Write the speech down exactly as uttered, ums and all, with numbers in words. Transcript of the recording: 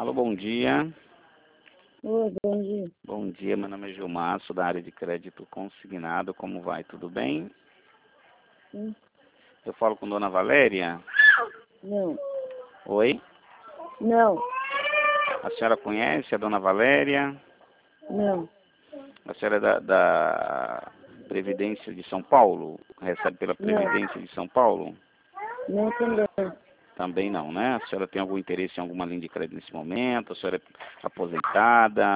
Alô, bom dia. Oi, bom dia. Bom dia, meu nome é Gilmar, sou da área de crédito consignado. Como vai? Tudo bem? Sim? Eu falo com Dona Valéria? Não. Oi? Não. A senhora conhece a Dona Valéria? Não. A senhora é da, da Previdência de São Paulo? Recebe pela Previdência de São Paulo? Não também. Também não, né? A senhora tem algum interesse em alguma linha de crédito nesse momento? A senhora é aposentada?